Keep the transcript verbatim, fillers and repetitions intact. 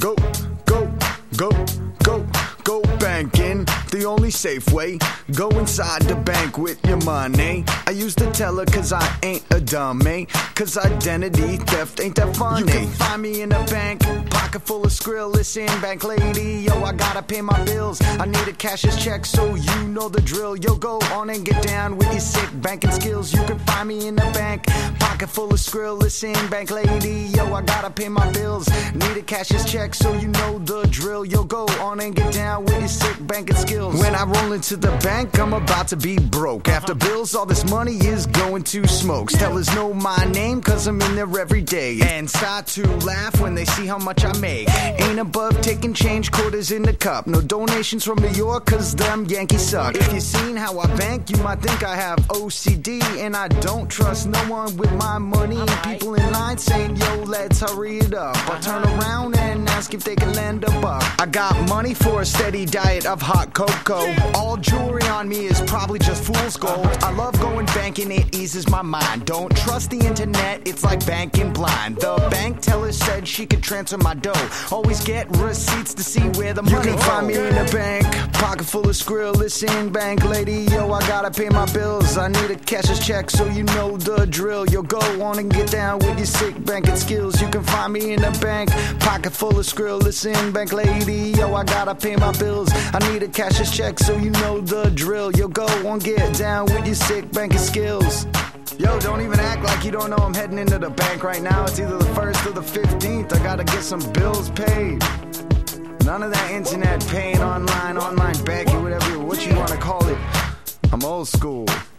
Go, go, go, go, go banking. The only safe way. Go inside the bank with your money. I use the teller cause I ain't a dummy. Cause identity theft ain't that funny. You can find me in a bank, pocket full of skrill. Listen, bank lady, yo, I gotta pay my bills. I need a cashier's check, so you know the drill. Yo, go on and get down with your sick banking skills. You can find me in a bank, pocket full of skrill. Listen, bank lady, yo, I gotta pay my bills. Need a cashier's check, so you know the drill. Yo, go on and get down with your sick banking skills. When I roll into the bank, I'm about to be broke. After bills, all this money is going to smokes. Tellers know my name, cause I'm in there every day. And start to laugh when they see how much I make. Ain't above taking change, quarters in the cup. No donations from New York, cause them Yankees suck. If you seen how I bank, you might think I have O C D. And I don't trust no one with my money. People in line saying, yo, let's hurry it up. I turn around and ask if they can lend a buck. I got money for a steady diet of hot cocoa. All jewelry on me is probably just fool's gold. I love going banking, it eases my mind. Don't trust the internet, it's like banking blind. The bank teller said she could transfer my dough. Always get receipts to see where the money goes. You can find me in a bank, pocket full of skrill. Listen, bank lady, yo, I gotta pay my bills. I need a cashier's check, so you know the drill. Yo, go on and get down with your sick banking skills. You can find me in a bank, pocket full of skrill. Listen, bank lady, yo, I gotta pay my bills. I need a cashier's check, so you know the drill. Yo, go on, get down with your sick banking skills. Yo, don't even act like you don't know I'm heading into the bank right now. It's either the first or the fifteenth. I gotta get some bills paid. None of that internet paying online, online banking, whatever, what you wanna call it. I'm old school.